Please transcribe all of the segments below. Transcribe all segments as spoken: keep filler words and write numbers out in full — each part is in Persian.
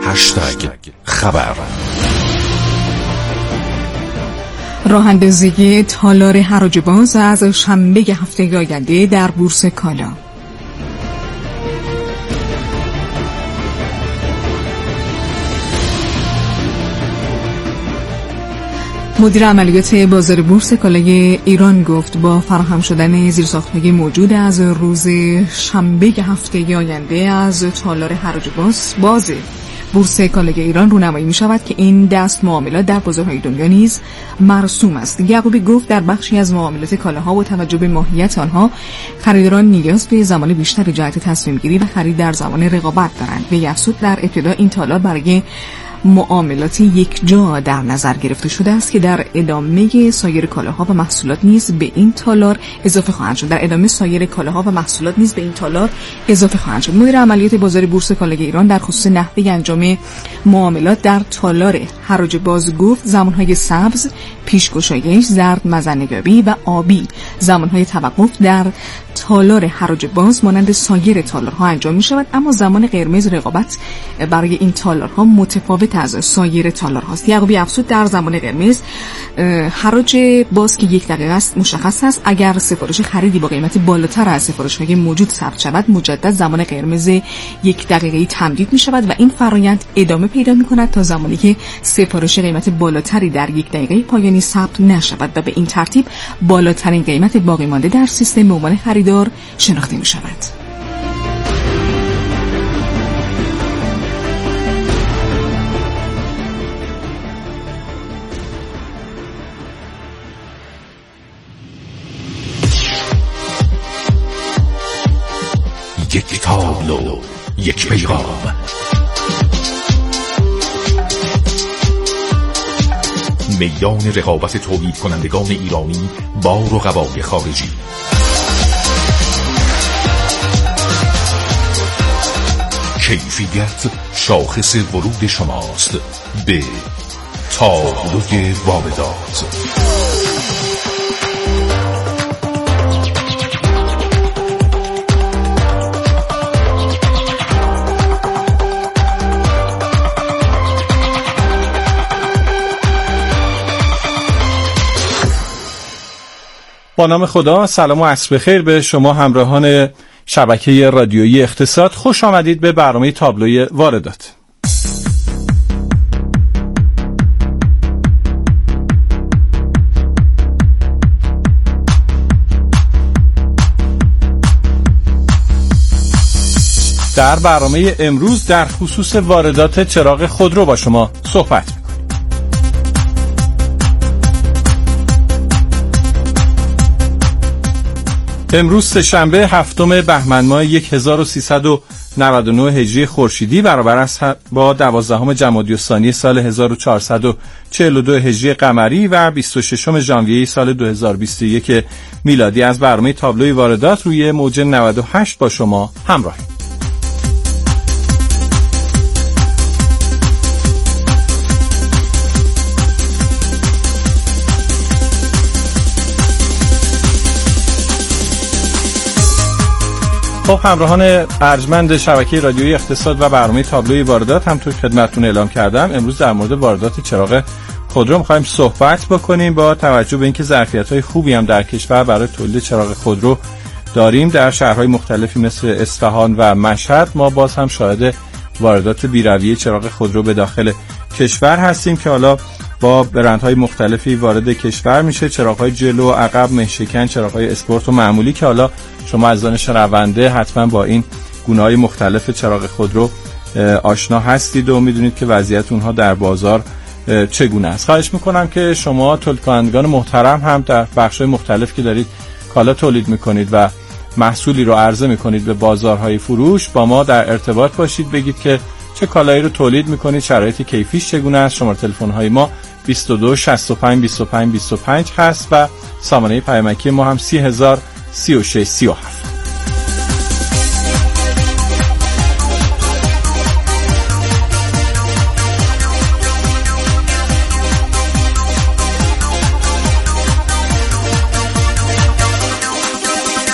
هشتگ خبر. راه اندازی تالار حراج باز از شنبه هفته آینده در بورس کالا. مدیر عملیات بازار بورس کالای ایران گفت با فراهم شدن زیرساخت‌های موجود از روز شنبه هفته آینده از تالار حراج باز باز بورس کالای ایران رونمایی می شود که این دست معاملات در بازارهای دنیا نیز مرسوم است. یعقوبی گفت در بخشی از معاملات کالاها با توجه به ماهیت آنها خریداران نیاز به زمان بیشتری جهت تصمیم گیری و خرید در زمان رقابت دارند. به افزود در ابتدا این تالار برای معاملات یک جا در نظر گرفته شده است که در ادامه سایر کالاها و محصولات نیز به این تالار اضافه خواهند شد. در ادامه سایر کالاها و محصولات نیز به این تالار اضافه خواهند شد. مدیر عملیات بازار بورس کالای ایران در خصوص نحوه انجام معاملات در تالار حراج باز گفت زمانهای سبز، پیشگشایش، زرد مزنه‌یابی و آبی زمانهای توقف در تالار حراج باز مانند سایر تالارها انجام می شود، اما زمان قرمز رقابت برای این تالارها متفاوت از سایر تالارهاست. یعقوبی افزود در زمان قرمز حراج باز که یک دقیقه است مشخص است اگر سفارش خریدی با قیمت بالاتر از سفارش‌های موجود ثبت شود مجدد زمان قرمز یک دقیقه‌ای تمدید می شود و این فرآیند ادامه پیدا می کند تا زمانی که سفارش قیمت بالاتری در یک دقیقه پایانی ثبت نشود و به این ترتیب بالاترین قیمت باقی مانده در سیستم به عنوان خریدار شناخته می شود. یک تابلو، یک پیغام. میدان رقابت تولید کنندگان ایرانی با رقبای خارجی. کیفیت شاخص ورود شماست به تابلوی واردات. با نام خدا، سلام و عصر بخیر به شما همراهان شبکه رادیویی اقتصاد. خوش آمدید به برنامه تابلوی واردات. در برنامه امروز در خصوص واردات چراغ خودرو با شما صحبت می‌کنیم. امروز سه‌شنبه هفتم بهمن ماه هزار و سیصد و نود و نه هجری خورشیدی برابر است با دوازدهم جمادی الثانی سال هزار و چهارصد و چهل و دو هجری قمری و بیست و ششم ژانویه سال دو هزار و بیست و یک میلادی. از برنامه تابلوی واردات روی موج نود و هشت با شما همراهیم. خب همراهان ارجمند شبکه رادیویی اقتصاد و برنامه تابلوی واردات، همونطور که خدمتتون اعلام کردم امروز در مورد واردات چراغ خودرو می‌خوایم صحبت بکنیم. با توجه به اینکه ظرفیت‌های خوبی هم در کشور برای تولید چراغ خودرو داریم در شهرهای مختلفی مثل اصفهان و مشهد، ما باز هم شاهد واردات بی‌رویه چراغ خودرو به داخل کشور هستیم که حالا با برندهای مختلفی وارد کشور میشه. چراغ‌های جلو، عقب، مه‌شکن، چراغ‌های اسپورت و معمولی که حالا شما از آن شنونده حتما با این گونه‌های مختلف چراغ خودرو آشنا هستید و میدونید که وضعیت اونها در بازار چگونه است. خواهش میکنم که شما تولید کنندگان محترم هم در بخش‌های مختلف که دارید کالا تولید میکنید و محصولی رو عرضه میکنید به بازارهای فروش با ما در ارتباط باشید، بگید که چه کالایی رو تولید میکنید، شرایط کیفیش چگونه است. شماره تلفن های ما بیست و دو شصت و پنج بیست و پنج بیست و پنج هست و سامانه پیامکی ما هم سی هزار سی و شش سی و هفت.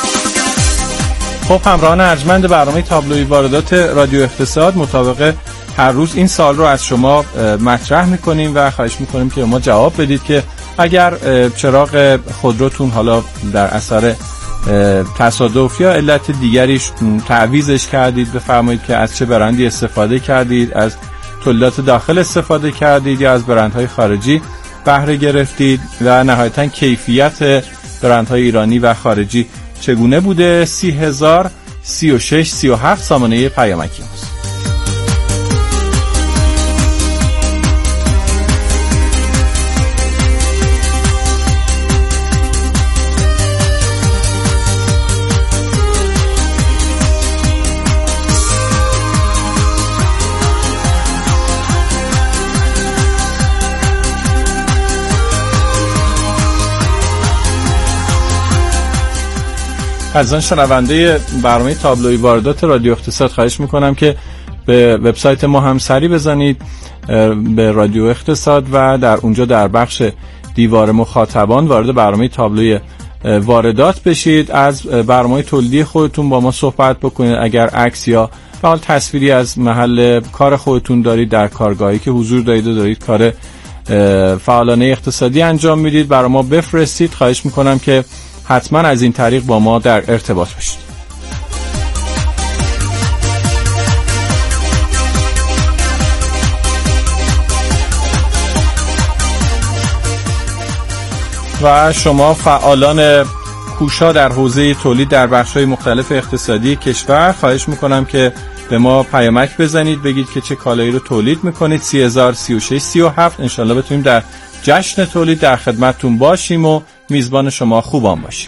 خب همراهان ارجمند برنامه تابلوی واردات رادیو اقتصاد، مطابق هر روز این سال رو از شما مطرح میکنیم و خواهش میکنیم که ما جواب بدید که اگر چراغ خودروتون حالا در اثر تصادف یا علت دیگریش تعویضش کردید، بفرمایید که از چه برندی استفاده کردید، از تولیدات داخل استفاده کردید یا از برندهای خارجی بهره گرفتید و نهایتاً کیفیت برندهای ایرانی و خارجی چگونه بوده. سی هزار سی و شش سی و هفت سامانه پیامکی هست. از آن شنونده برنامه تابلوی واردات رادیو اقتصاد خواهش میکنم که به وبسایت ما هم سری بزنید، به رادیو اقتصاد، و در اونجا در بخش دیوار مخاطبان وارد برنامه تابلوی واردات بشید. از برنامه تولیدی خودتون با ما صحبت بکنید. اگر عکس یا به حال تصویری از محل کار خودتون دارید، در کارگاهی که حضور دارید و دارید کار فعالانه اقتصادی انجام میدید، برای ما بفرستید. خواهش میکنم که حتما از این طریق با ما در ارتباط باشید. و شما فعالان کوشا در حوزه تولید در بخش‌های مختلف اقتصادی کشور، خواهش میکنم که به ما پیامک بزنید، بگید که چه کالایی رو تولید میکنید. سی هزار سی و شش سی و هفت انشالله بتونیم در جشن تولید در خدمتتون باشیم و میزبان شما خوبان باشیم.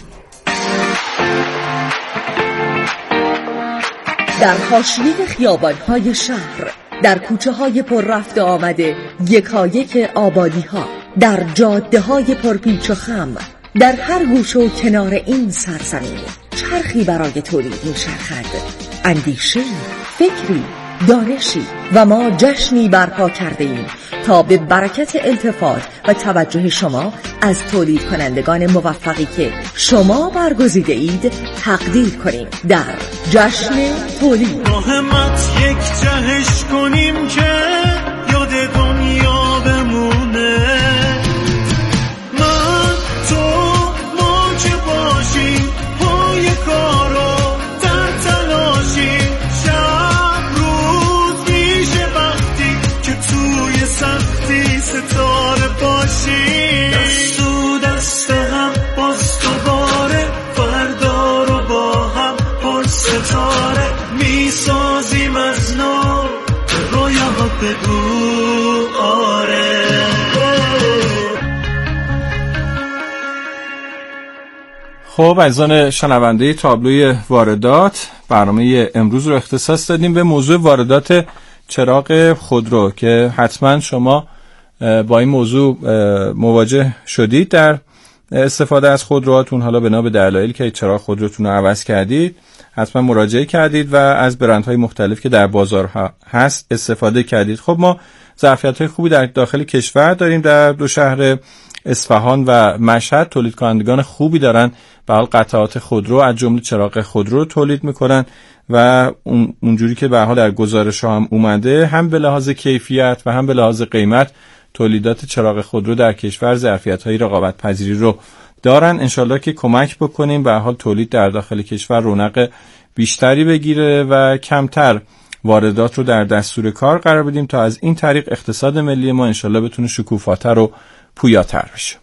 در حاشیه خیابان‌های شهر، در کوچه‌های پر رفت و آمده یکایک آبادی‌ها، در جاده‌های پرپیچ و خم، در هر گوشه و کنار این سرزمین چرخی برای تولید می‌چرخد. اندیشه، فکری، دانشی و ما جشنی برپا کرده ایم تا به برکت التفات و توجه شما از تولید کنندگان موفقی که شما برگزیده اید تقدیر کنیم در جشن تولید. مهمت یک جهش کنیم که یاد دنیا بمونه، من تو ما که باشیم پای کارو در تلاشیم، شب روز میشه وقتی که توی سختی ستاره باشیم، دست و دست هم باز دوباره فردا رو با هم پر ستاره میسازیم از نو، رویا بگو آره. خب عزیزان شنونده تابلوی واردات، برنامه امروز رو اختصاص دادیم به موضوع واردات چراغ خودرو که حتما شما با این موضوع مواجه شدید در استفاده از خودروهاتون، حالا بنا به دلایلی که چراغ خودروتون رو عوض کردید حتما مراجعه کردید و از برندهای مختلف که در بازار هست استفاده کردید. خب ما ظرفیت‌های خوبی در داخل کشور داریم. در دو شهر اصفهان و مشهد تولید کنندگان خوبی دارن، به حال قطعات خودرو از جمله چراغ خودرو تولید میکنن و اونجوری که به حال در گزارش هم اومده، هم به لحاظ کیفیت و هم به لحاظ قیمت تولیدات چراغ خودرو در کشور ظرفیت‌های رقابت پذیری رو دارن. انشالله که کمک بکنیم به حال تولید در داخل کشور رونق بیشتری بگیره و کمتر واردات رو در دستور کار قرار بدیم تا از این طریق اقتصاد ملی ما انشالله بتونه شکوفاتر و پویاتر بشه.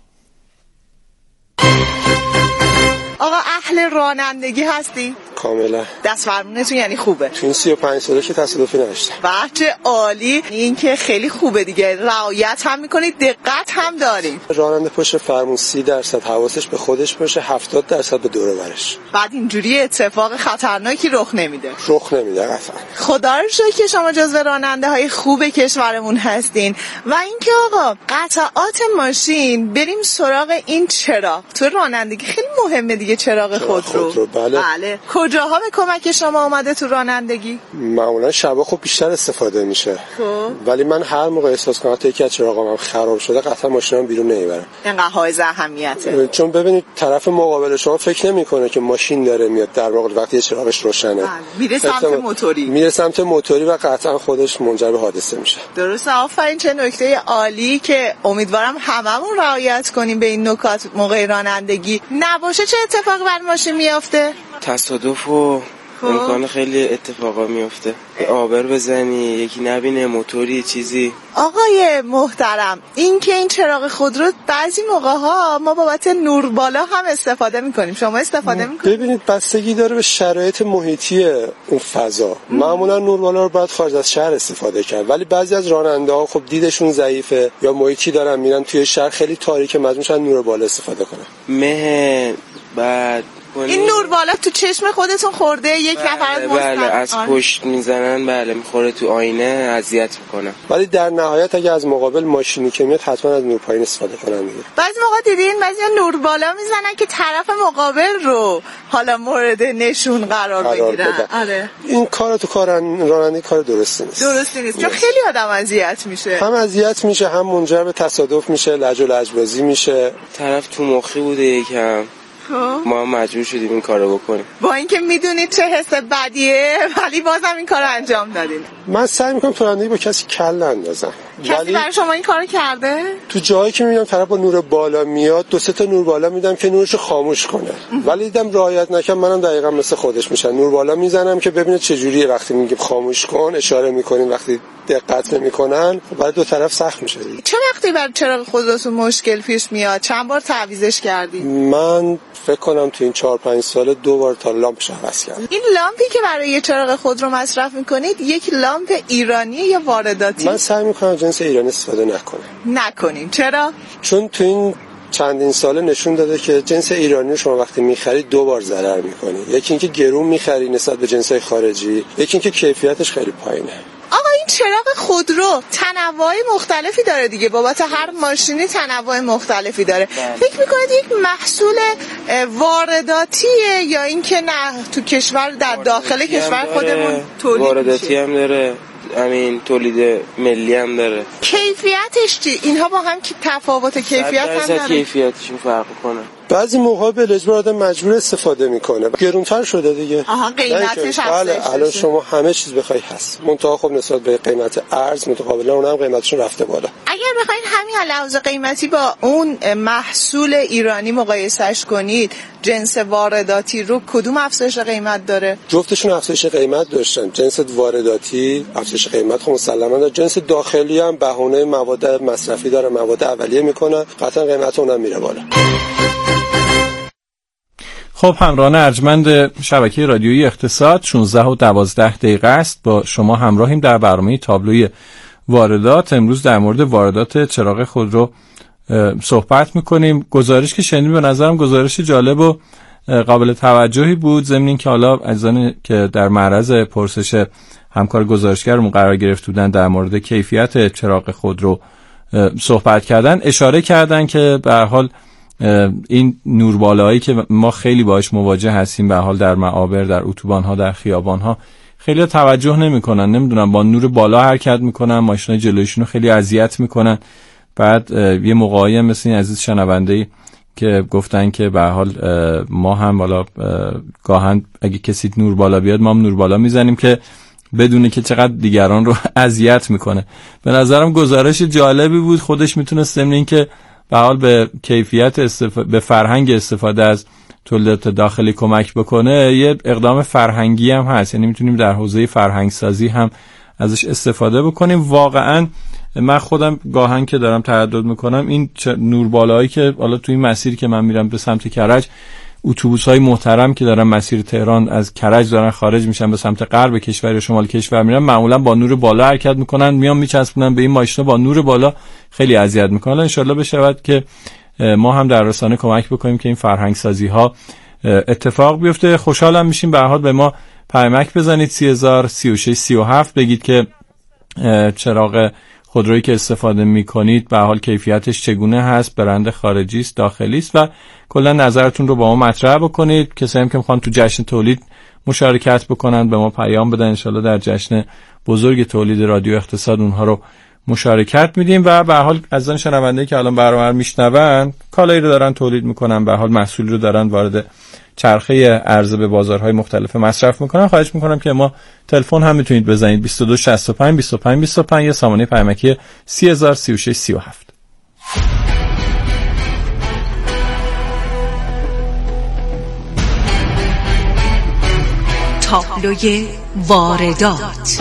آقا اهل رانندگی هستی؟ کاملا. دست فرمونتون یعنی خوبه؟ تو این سی و پنج ساله که تصادفی نداشتم. واه چه عالی، این که خیلی خوبه دیگه، رعایت هم میکنید، دقت هم دارید. راننده پشت فرمون سی درصد حواسش به خودش باشه، هفتاد درصد به دور و برش. بعد اینجوری اتفاق خطرناکی رخ نمیده. رخ نمیده قطعا. خدا رو شکر که شما جزو راننده های خوب کشورمون هستین. و اینکه آقا قطعات ماشین، بریم سراغ این چراغ. تو رانندگی خیلی مهمه دیگه، چراغ خودرو. خودرو بله. بله. کجا کجاها به کمک شما اومده تو رانندگی؟ معمولا شبا خب بیشتر استفاده میشه. خب ولی من هر موقع احساس کنم که یکی از چراغام خراب شده قطعا ماشینم بیرون نمیبرم. اینقدر حائز اهمیته. چون ببینید طرف مقابل شما فکر نمیکنه که ماشین داره میاد، در واقع وقتی چراغش روشنه میره سمت موتوری میره سمت موتوری و قطعا خودش منجر به حادثه میشه. درسته. آفرین، چه نکته عالی که امیدوارم هممون رعایت کنیم به این نکات موقع رانندگی. نباشه چه اتفاقی بر ماشین میافته؟ تصادف و امکان خیلی اتفاقا میفته. آبر بزنی، یکی نبینه، موتوری، چیزی. آقای محترم، این که این چراغ خودرو بعضی موقع ها ما بابت نور بالا هم استفاده میکنیم، شما استفاده میکنید؟ ببینید بستگی داره به شرایط محیطی اون فضا. معمولا نور بالا رو باید خارج از شهر استفاده کرد، ولی بعضی از راننده ها خب دیدشون ضعیفه یا محیطی دارن میرن توی شهر خیلی تاریکه، مجبور میشن نور بالا استفاده کنن. مه بعد این نور بالا تو چشم خودتون خورده؟ یک بله نفر بله از پشت میزنن، بله میخوره تو آینه، اذیت میکنه. ولی در نهایت اگه از مقابل ماشینی که میاد حتما از نور پایین استفاده کنن دیگه. بعضی موقع دیدین بعضی نور بالا میزنن که طرف مقابل رو حالا مورد نشون قرار, قرار بگیرن. آره. این کار تو کار رانندگی کار درستی نیست. درستی نیست چون خیلی آدم اذیت میشه. هم اذیت میشه، هم منجر به تصادف میشه، لج و لجبازی میشه. طرف تو مخی بوده یکم، ما مجبور شدیم این کارو بکنیم. با اینکه میدونید چه حس بدیه ولی بازم این کارو انجام دادین. من سعی میکنم تو رانندگی با کسی کل نندازم. کسی برای شما این کارو کرده؟ تو جایی که میبینم طرف با نور بالا میاد دو سه تا نور بالا میدم که نورشو خاموش کنه. ولی دیدم رعایت نکنم، منم دقیقاً مثل خودش میشم، نور بالا میزنم که ببینه چه جوریه. وقتی میگیم خاموش کن اشاره میکنیم، وقتی دقت نمیکنن بعد دو طرف سخت میشه. چه وقتی بر چراغ خودروتون مشکل پیش میاد؟ چند بار تعویضش کردی؟ من فکر کنم تو این چهار پنج سال دو بار تا لامپش عوض کردم. این لامپی که برای یه چراغ خودرو مصرف میکنید یک لامپ ایرانی یا وارداتی؟ من سعی میکنم جنس ایرانی استفاده نکنم. نکنیم. چرا؟ چون تو این چندین ساله نشون داده که جنس ایرانی رو شما وقتی میخرید دو بار ضرر میکنی. یکی اینکه گرون میخری نسبت به جنسای خارجی، یکی اینکه کیفیتش خیلی پایینه. آقا این چراغ خودرو تنوع مختلفی داره دیگه، بابت هر ماشینی تنوع مختلفی داره. بله. فکر میکنید یک محصول وارداتیه یا اینکه نه تو کشور در داخل کشور خودمون تولید میشه؟ وارداتی هم داره، همین تولید ملی هم داره. کیفیتش چی؟ اینها با هم که تفاوت کیفیت هم داره؟ کیفیتشون فرق کنه. بعضی موقع به اجبار آدم مجبور استفاده میکنه، گرونتر شده دیگه. آها قیمتش هست. بله الان شما همه چیز بخوای هست، منتها خب نسبت به قیمت ارز متقابلا اونم قیمتشون رفته بالا. اگر بخواید همین لحاظ قیمتی با اون محصول ایرانی مقایسهش کنید، جنس وارداتی رو کدوم افزایش قیمت داره؟ جفتشون افزایش قیمت داشتن. جنس وارداتی افزایش قیمت خب مسلماً داره، جنس داخلی هم بهونه مواد مصرفی داره، مواد اولیه میکنن، قطعا قیمت اونم میره بالا. خب همراهان ارجمند شبکه رادیویی اقتصاد، شانزده و دوازده دقیقه است با شما همراهیم در برنامه تابلوی واردات. امروز در مورد واردات چراغ خودرو صحبت میکنیم. گزارش که شنیدیم به نظرم گزارش جالب و قابل توجهی بود، ضمن اینکه حالا عزیزانی که در معرض پرسش همکار گزارشگرمون قرار گرفته بودن در مورد کیفیت چراغ خودرو صحبت کردن، اشاره کردن که به هر حال این نوربالایی که ما خیلی باهاش مواجه هستیم به حال در معابر، در اتوبان‌ها، در خیابان‌ها، خیلی توجه نمی‌کنن، نمیدونم با نور بالا حرکت می‌کنن، ماشینای جلویشون رو خیلی اذیت می‌کنن. بعد یه موقعی مثل این عزیز شنونده‌ای که گفتن که به حال ما هم بالا گاهن اگه کسی نور بالا بیاد ما هم نور بالا میزنیم که بدونه که چقدر دیگران رو اذیت می‌کنه. به نظرم گزارش جالبی بود، خودش میتونه ضمن این که به حال به کیفیت استفاده، به فرهنگ استفاده از تولیدات داخلی کمک بکنه. یه اقدام فرهنگی هم هست، یعنی میتونیم در حوزه فرهنگ سازی هم ازش استفاده بکنیم. واقعا من خودم گاهن که دارم تردد میکنم این نوربالایی که حالا توی این مسیر که من میرم به سمت کرج، اتوبوس‌های محترم که دارن مسیر تهران از کرج دارن خارج میشن به سمت غرب کشور یا شمال کشور میرن، معمولا با نور بالا حرکت میکنن، میان میچسبونن به این ماشینا، با نور بالا خیلی اذیت میکنن. ان شاءالله بشود که ما هم در رسانه کمک بکنیم که این فرهنگ سازی ها اتفاق بیفته. خوشحالم میشیم به هر حال به ما پیامک بزنید سی هزار سی و شش سی و هفت، بگید که چراغ خودرویی که استفاده میکنید به حال کیفیتش چگونه هست، برند خارجی است، داخلی است، و کلا نظرتون رو با ما مطرح بکنید. کسایی هم که میخوان تو جشن تولید مشارکت بکنن، به ما پیام بدن، انشالله در جشن بزرگ تولید رادیو اقتصاد اونها رو مشارکت میدیم. و به هر حال از آن شنونده‌ای که الان برنامه رو میشنون کالایی رو دارن تولید میکنن، به هر حال محصول رو دارن وارد چرخه عرضه به بازارهای مختلف مصرف میکنن، خواهش میکنم که ما تلفن هم میتونید بزنید بیست و دو شصت و پنج بیست و پنج بیست و پنج یا سامانه پیامکی سی هزار سی و شش سی و هفت. تابلوی واردات.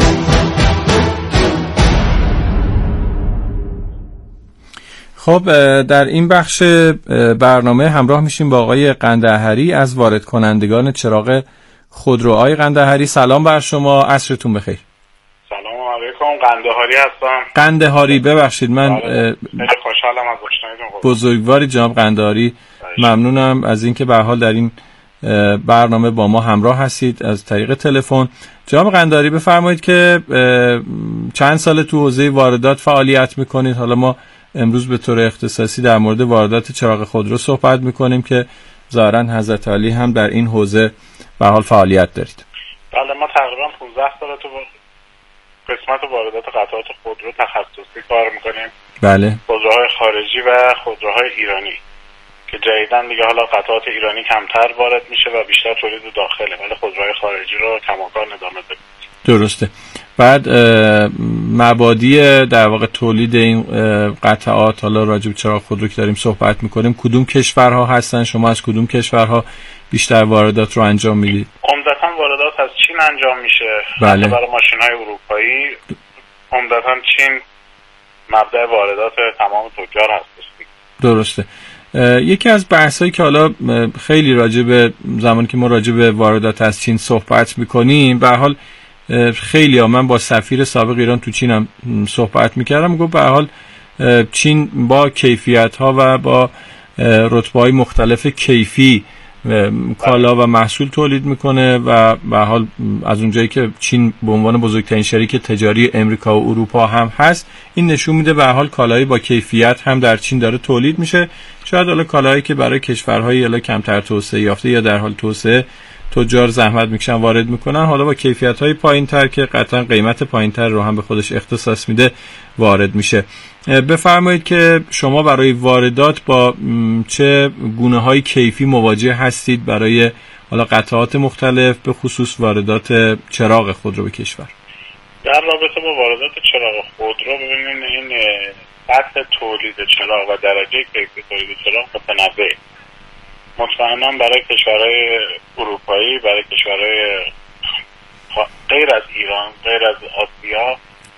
خب در این بخش برنامه همراه میشیم با آقای قندهری از وارد کنندگان چراغ خودرو. آقای قندهری سلام بر شما، عصرتون بخیر. سلام علیکم، قندهاری هستم. قندهاری ببخشید من خیلی خوشحالم از آشناییتون. بزرگواری جناب قندهاری، ممنونم از اینکه به هر حال در این برنامه با ما همراه هستید از طریق تلفن. جناب قندهاری بفرمایید که چند سال تو حوزه واردات فعالیت میکنید؟ حالا ما امروز به طور اختصاصی در مورد واردات چراغ خودرو صحبت میکنیم که ظاهرا حضرت علی هم در این حوزه به حال فعالیت دارید. بله، ما تقریبا پانزده سال تو قسمت واردات قطعات خودرو تخصصی کار میکنیم. بله. خودروهای خارجی و خودروهای ایرانی که جدیداً دیگه حالا قطعات ایرانی کمتر وارد میشه و بیشتر تولید داخله، ولی خودروهای خارجی رو کماکان ادامه بدیم. درسته. بعد مبادی در واقع تولید این قطعات، حالا راجع به چراغ خودرو که داریم صحبت میکنیم، کدوم کشورها هستن؟ شما از کدوم کشورها بیشتر واردات رو انجام میدید؟ عمدتاً واردات از چین انجام میشه. بله. برای ماشین‌های اروپایی عمدتاً چین مبدأ واردات تمام تجار هست. درسته. یکی از بحثایی که حالا خیلی راجع به زمانی که ما راجع به واردات از چین صحبت میکنیم، به هر حال خیلی ها، من با سفیر سابق ایران تو چین هم صحبت میکردم، گفت به هر حال چین با کیفیت ها و با رتبه های مختلف کیفی کالا و محصول تولید میکنه و به هر حال از اونجایی که چین به عنوان بزرگترین شریک تجاری امریکا و اروپا هم هست، این نشون میده به هر حال کالایی با کیفیت هم در چین داره تولید میشه. شاید حالا کالایی که برای کشورهای الا کمتر توسعه یافته یا در حال توسعه تجار زحمت میکشن وارد میکنن، حالا با کیفیت‌های پایین‌تر که قطعا قیمت پایین‌تر رو هم به خودش اختصاص میده وارد میشه. بفرمایید که شما برای واردات با چه گونه‌های کیفی مواجه هستید برای حالا قطعات مختلف، به خصوص واردات چراغ خودرو به کشور؟ در رابطه با واردات چراغ خودرو ببینید این سطح تولید چراغ و درجه کیفی تولید چراغ متنوع. مطمئنا برای کشورهای اروپایی، برای کشورهای غیر از ایران، غیر از آسیا،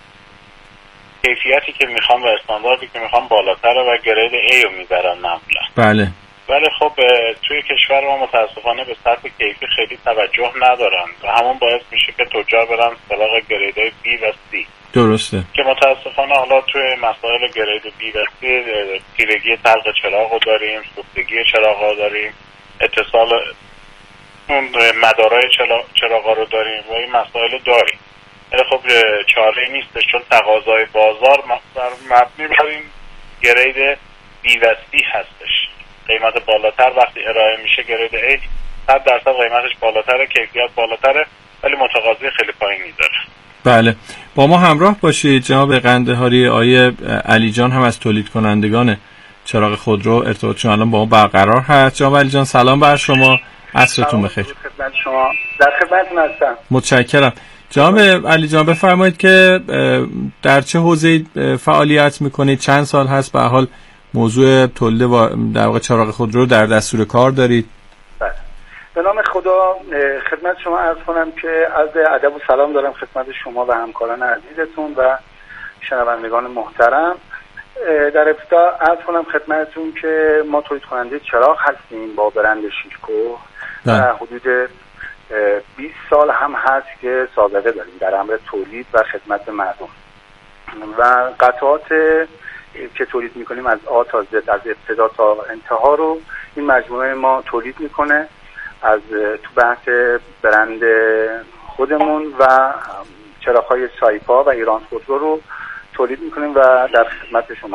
کیفیتی که میخوان و استانداردی که میخوان بالاتره و گرید A رو میبرن معمولا. بله. ولی خب توی کشور ما متاسفانه به سطح کیفی خیلی توجه ندارن و همون باعث میشه که تجار برن سراغ گریدهای B و C. درسته. که متاسفانه حالا توی مسائل گرید B و C تیرگی طلق چراغ رو داریم، سوختگی چراغ ها داریم، اتصال اون مدارای چراغ ها رو داریم و این مسائل داریم. ولی خب چاره نیستش، چون تقاضای بازار مبنی بر این گرید B و C هستش. قیمت بالاتر وقتی ارائه میشه گرید A صد درصد قیمتش بالاتره، کیفیت بالاتره، ولی متقاضی خیلی پایینی داره. بله. با ما همراه باشید جناب قندهاری. آیه علی جان هم از تولید کنندگان چراغ خودرو ارتباطشون الان با ما برقرار هست. جناب علی جان سلام بر شما، عصرتون بخیر. خدمت شما، در خدمتتون هستم. متشکرم. جناب علی جان بفرمایید که در چه حوزه‌ای فعالیت میکنید؟ چند سال هست به حال موضوع تولید در واقع چراغ خودرو در دستور کار دارید؟ بله. به نام خدا خدمت شما عرض کنم که عرض ادب و سلام دارم خدمت شما و همکاران عزیزتون و شنوندگان محترم. در ابتدا عرض کنم خدمتتون که ما تولید کننده چراغ هستیم با برند شیرکو و حدود بیست سال هم هست که سابقه داریم در امر تولید و خدمت مردم و قطعات که تولید میکنیم از آ تا زد، از ابتدا تا انتها رو این مجموعه ما تولید میکنه. از تو بحث برند خودمون و چراغ‌های سایپا و ایران خودرو رو تولید میکنیم و در خدمت شما هست.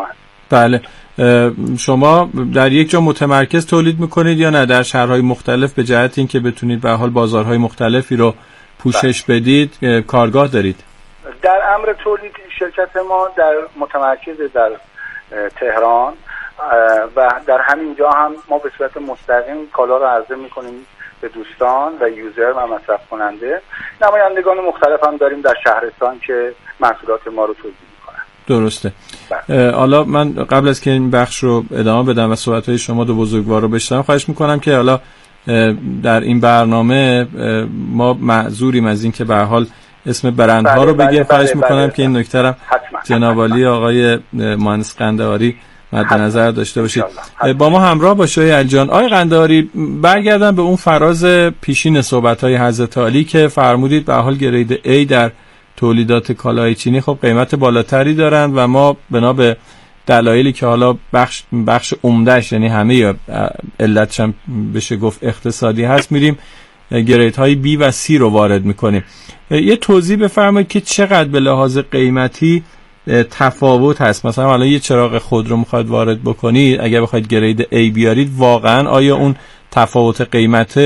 بله. شما در یک جا متمرکز تولید میکنید یا نه در شهرهای مختلف به جهت اینکه بتونید به حال بازارهای مختلفی رو پوشش بله. بدید کارگاه دارید؟ در امر تولید شرکت ما در متمرکز در تهران و در همین جا هم ما به صورت مستقیم کالا رو عرضه میکنیم به دوستان و یوزر و مصرف کننده. نمایندگان مختلف هم داریم در شهرستان که محصولات ما رو تولید میکنن. درسته. حالا من قبل از که این بخش رو ادامه بدم و صحبت‌های شما دو بزرگوار رو بشنوم خواهش میکنم که حالا در این برنامه ما معذوریم از این که به هر حال اسم برندها رو بگیم. خواهش میکنم که این نکته رو جناب عالی آقای مهندس قندهاری مد نظر داشته باشید. با ما همراه باشه علی جان. آقای قندهاری، برگردم به اون فراز پیشین صحبت‌های حضرت علی که فرمودید به حال گرید A در تولیدات کالای چینی خب قیمت بالاتری دارند و ما بنا به دلایلی که حالا بخش بخش عمدهش یعنی همه علتش هم بشه گفت اقتصادی هست میریم گریدهای B و C رو وارد میکنیم. یه توضیح بفرمایید که چقدر به لحاظ قیمتی تفاوت هست. مثلا الان یه چراغ خودرو میخواید وارد بکنید، اگر بخواید گرید A بیارید واقعا آیا اون تفاوت قیمت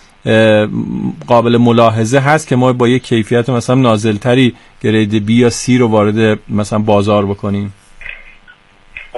قابل ملاحظه هست که ما با یه کیفیت مثلا نازلتری گرید B یا C رو وارد مثلا بازار بکنیم؟ خب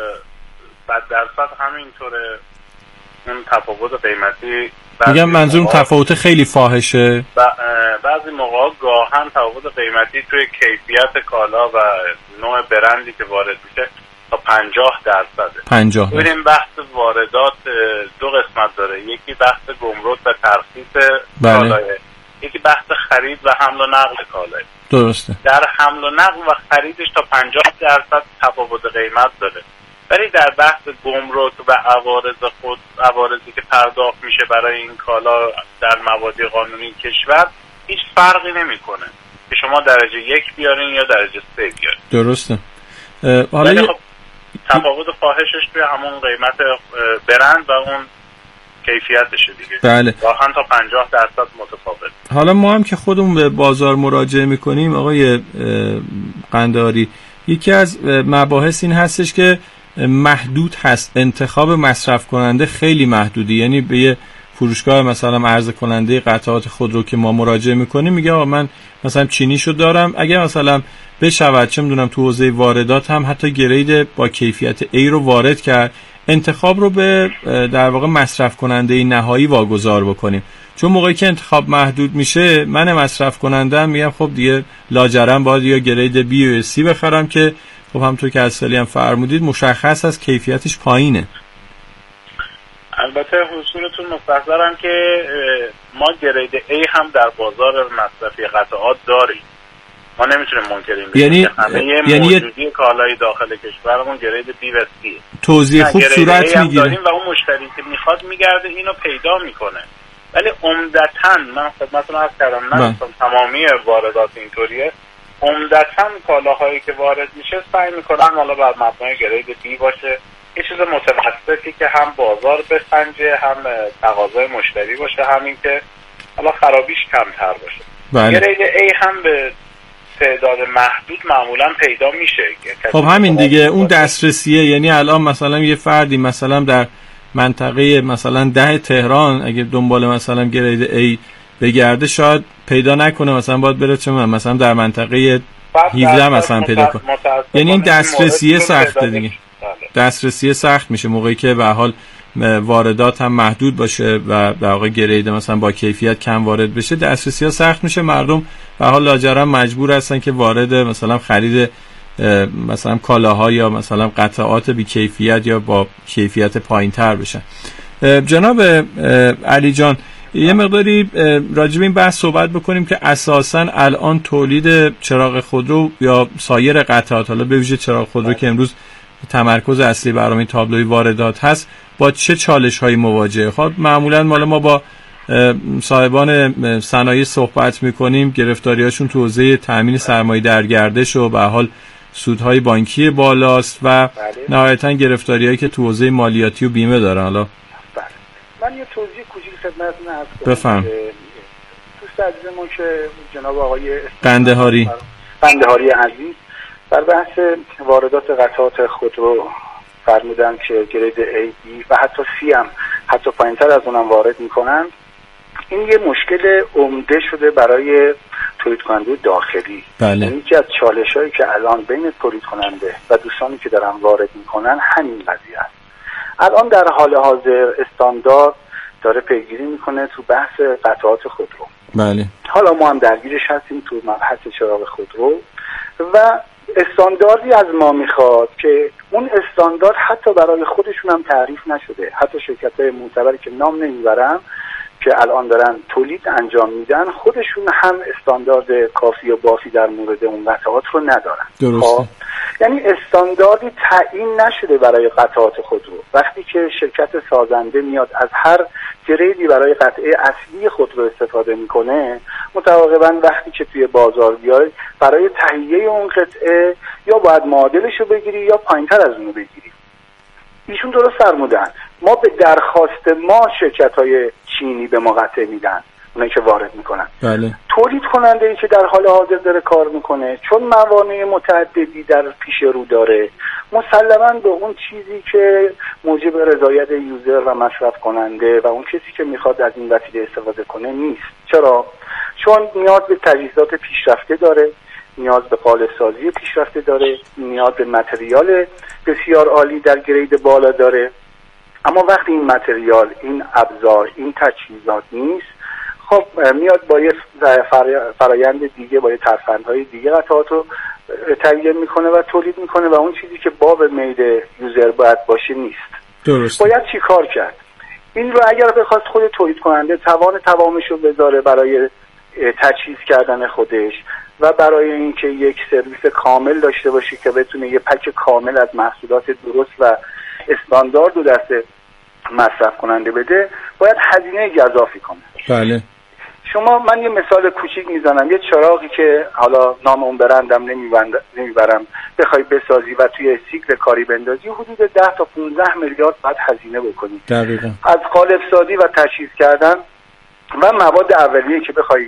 صد درصد همینطوره. اون تفاوت قیمتی میگم منظورم تفاوت خیلی فاحشه. بعضی موقع گاهن تفاوت قیمتی توی کیفیت کالا و نوع برندی که وارد میشه تا پنجاه درصده. پنجاه. ببینیم بحث واردات دو قسمت داره، یکی بحث گمرک و ترخیص کالاه، یکی بحث خرید و حمل و نقل کالاه. درسته. در حمل و نقل و خریدش تا پنجاه درصد تفاوت قیمت داره، ولی در بحث گمرک و عوارض خود عوارضی که پرداخت میشه برای این کالا در موادی قانونی کشور هیچ فرقی نمیکنه که شما درجه یک بیارین یا درجه سه بیارین. درسته. حالا ولی خب تفاوت فاحشش توی همون قیمت برند و اون کیفیتشه دیگه. بله. واقعا تا پنجاه درصد متفاوت. حالا ما هم که خودمون به بازار مراجعه میکنیم آقای قندهاری، یکی از مباحث این هستش که محدود هست، انتخاب مصرف کننده خیلی محدودی. یعنی به یه فروشگاه مثلا عرضه کننده قطعات خودرو که ما مراجعه میکنیم میگه آقا من مثلا چینیشو دارم، اگه مثلا بشود چه میدونم تو حوزه واردات هم حتی گرید با کیفیت A رو وارد کرد، انتخاب رو به در واقع مصرف کننده نهایی واگذار بکنیم. چون موقعی که انتخاب محدود میشه من مصرف کننده هم میگم خب دیگه لاجرم باید یا گرید B یا C بخرم که خب همونطور که اصلی هم فرمودید مشخص است کیفیتش پایینه. البته حضورتون مستحضرم که ما گرید A هم در بازار مصرفی قطعات داریم، ما نمیتونیم منکریم یعنی همه یعنی موجودی کالای داخل کشورمون گرید B و C توضیح خوب صورت میگیره و اون مشتری که میخواد میگرده اینو پیدا میکنه. ولی عمدتاً من خدمتتون عرض کردم نه تمامی واردات اینطوریه، عمدتاً کالاهایی که وارد میشه سعی میکنن حالا بر مبنای گرید B باشه، یه چیز متوسطی که هم بازار بسنجه هم تقاضای مشتری باشه، همین که حالا خرابیش کمتر باشه. بله. گرید A هم به تعداد محدود معمولا پیدا میشه. خب همین دیگه اون دسترسیه. یعنی الان مثلا یه فردی مثلا در منطقه مثلا ده تهران اگه دنبال مثلا گرید A بگرده شاید پیدا نکنه، مثلا باید بره چه مثلا در منطقه هفده مثلا پیدا کنه. یعنی این دسترسیه سخته دیگه. دسترسی سخت میشه موقعی که به حال واردات هم محدود باشه و در واقع گرید مثلا با کیفیت کم وارد بشه، دسترسی ها سخت میشه، مردم به حال لاجرم مجبور هستن که وارد مثلا خرید مثلا کالاها یا مثلا قطعات بی کیفیت یا با کیفیت پایینتر بشن. جناب علی جان یه مقداری راجع به این بحث صحبت بکنیم که اساساً الان تولید چراغ خودرو یا سایر قطعات، حالا به ویژه چراغ خودرو که امروز تمرکز اصلی برنامه تابلوی واردات هست، با چه چالش هایی مواجهه؟ خب معمولا مالا ما با صاحبان صنایع صحبت میکنیم، گرفتاری هاشون تو حوزه تامین سرمایه در گردش و به حال سودهای بانکی بالاست و نهایتا گرفتاری هایی که تو حوزه مالیاتی و بیمه دارن. حالا من یه توضیح کوچیک خدمتتون عرض کنم. بفهم. دوست عزیزمون که جناب آقای قندهاری قندهاری عزیز در بحث واردات قطعات خودرو فرمودن که گرید A, B و حتی C هم حتی پایین‌تر از اونم وارد میکنن. این یه مشکل عمده شده برای تولید کننده داخلی. بله. یکی از چالش‌هایی که الان بین تولید کننده و دوستانی که دارن وارد میکنن همین قضیه است. الان در حال حاضر استاندارد داره پیگیری میکنه تو بحث قطعات خودرو. بله. حالا ما هم درگیرش هستیم تو مبحث چراغ خودرو و استانداردی از ما میخواد که اون استاندارد حتی برای خودشون هم تعریف نشده. حتی شرکت‌های معتبری که نام نمیبرم که الان دارن تولید انجام میدن خودشون هم استاندارد کافی و بافی در مورد اون قطعات رو ندارن. درسته. یعنی استانداردی تعیین نشده برای قطعات خودرو. وقتی که شرکت سازنده میاد از هر گریدی برای قطعه اصلی خودرو استفاده میکنه، متعاقباً وقتی که توی بازار بیای برای تهیه اون قطعه یا باید معادلش رو بگیری یا پایینتر از اونو بگیری. ایشون درست فرمودن. ما به درخواست ما شرکت‌های چینی به ما قطعه میدن، اونایی که وارد میکنن. بله. تولید کننده ای که در حال حاضر داره کار میکنه چون موانع متعددی در پیش رو داره، مسلماً به اون چیزی که موجب رضایت یوزر و مصرف کننده و اون کسی که میخواد از این وسیله استفاده کنه نیست. چرا؟ چون نیاز به تجهیزات پیشرفته داره، نیاز به قالب سازی پیشرفته داره، نیاز به متریال بسیار عالی در گرید بالا داره. اما وقتی این متریال، این ابزار، این تجهیزات نیست، خب میاد با یه فرایند دیگه، با یه ترفندهای دیگه قطعات رو تهیه میکنه و تولید میکنه و اون چیزی که باب میل یوزر باید باشه نیست. درست. باید چی کار کرد؟ این رو اگر بخواست خود تولید کننده توان توامش رو بذاره برای تجهیز کردن خودش و برای اینکه یک سرویس کامل داشته باشه که بتونه یه پک کامل از محصولات درست و استاندارد رو دست مصرف کننده بده، باید هزینه اضافی کنه. بله. شما من یه مثال کوچیک میزنم. یه چراغی که حالا نام اون برندم نمیبرم بخوای بسازی و توی سیکل کاری بندازی حدود ده تا پانزده میلیارد باید هزینه بکنی. دقیقاً. از قالب سازی و تجهیز کردن و مواد اولیه که بخوای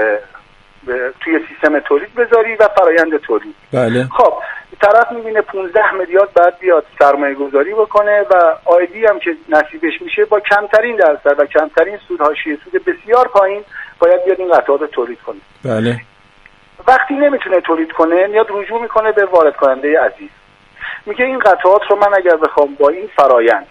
توی سیستم تولید بذاری و فرایند تولید. بله. خب طرف میبینه پانزده میلیارد بعد بیاد سرمایه گذاری بکنه و آیدی هم که نصیبش میشه با کمترین درصد و کمترین سود، حاشیه سود بسیار پایین باید بیاد این قطعات تولید کنه. بله. وقتی نمیتونه تولید کنه میاد رجوع میکنه به وارد کننده عزیز، میگه این قطعات رو من اگر بخوام با این فرایند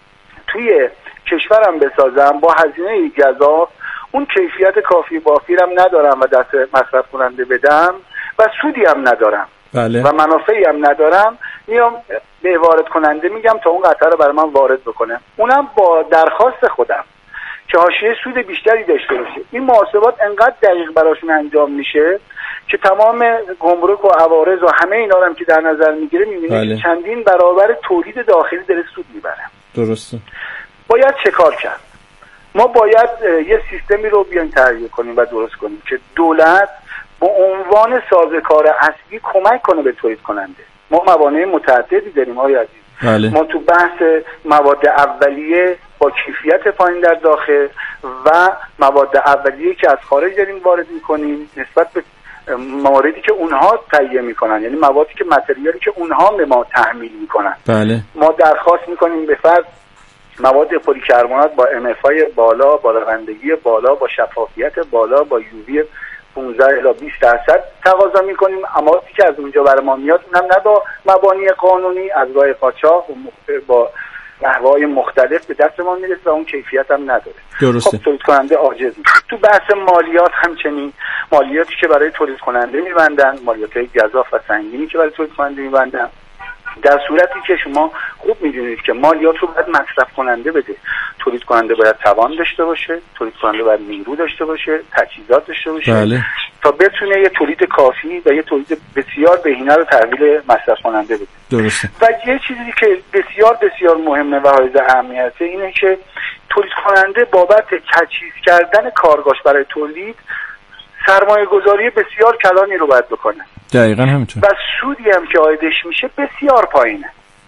توی کشورم بسازم با هزینه گزاف اون کیفیت کافی بافی هم ندارم و دست مصرف کننده بدم و سودی هم ندارم. بله. و منافعی هم ندارم، میام به وارد کننده میگم تا اون قطعه رو برای من وارد بکنه، اونم با درخواست خودم که حاشیه سود بیشتری داشته باشه. این محاسبات انقدر دقیق براشون انجام میشه که تمام گمرک و عوارض و همه اینا رو هم که در نظر میگیره میبینه بله. که چندین برابر تولید داخلی داره سود میبره. درسته. باید چه کار کرد؟ ما باید یه سیستمی رو بیان تهیه کنیم و درست کنیم که دولت به عنوان سازوکار اصلی کمک کنه به تولید کننده. ما موانع متعددی داریم آقای عزیز. بله. ما تو بحث مواد اولیه با کیفیت پایین در داخل و مواد اولیه که از خارج داریم وارد میکنیم نسبت به مواردی که اونها تهیه میکنن، یعنی موادی که متریالی که اونها به ما تحمیل میکنن. بله. ما درخواست میکنیم به فرض مواد پلیکربنات با ام اف آی بالا، با رندگی بالا، با شفافیت بالا، با یووی پانزده الی بیست درصد تقاضا میکنیم، اما که از اونجا برای ما میاد اونم نه با مبانی قانونی، از راه قاچاق و با نحوهای مختلف به دست ما میرسه و اون کیفیت هم نداره. درسته. خب تولید کننده عاجز میشه. تو بحث مالیات همچنین، مالیاتی که برای تولید کننده میبندن، مالیات گزاف و سنگینی که برای تولید کننده میبندن، در صورتی که شما خوب میدونید که مالیات رو باید مصرف کننده بده. تولید کننده باید توان داشته باشه، تولید کننده باید نیرو داشته باشه، تجهیزات داشته باشه. بله. تا بتونه یه تولید کافی و یه تولید بسیار بهینه رو تحویل مصرف کننده بده. درسته. و یه چیزی که بسیار بسیار مهمه و حائز اهمیته اینه که تولید کننده بابت تجهیز کردن کارگاهش برای تولید سرمایه گذاری بسیار کلانی رو باید بکنه. دقیقاً همینطور. و سودی هم که عایدش میشه بسیار پایینه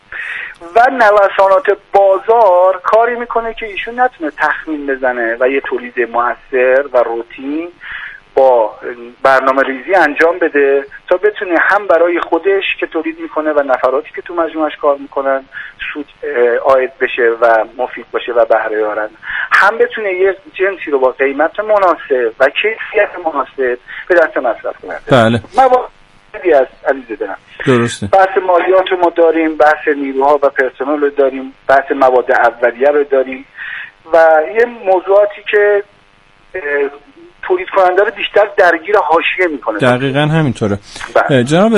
و نوسانات بازار کاری میکنه که ایشون نتونه تخمین بزنه و یه تولید موثر و روتین با برنامه ریزی انجام بده تا بتونه هم برای خودش که تولید میکنه و نفراتی که تو مجموعش کار میکنن سود عاید بشه و مفید باشه و بهره یارن، هم بتونه یه جنسی رو با قیمت مناسب و کیفیت مناسب به دست مصرف کنه. بله. موادی از علیزاده دارم. درسته. بحث مالیات رو ما داریم، بحث نیروها و پرسنل رو داریم، بحث مواد اولیه رو داریم و یه موضوعاتی که تولید کننده رو بیشتر درگیر حاشیه میکنه. دقیقاً همینطوره. بله. جناب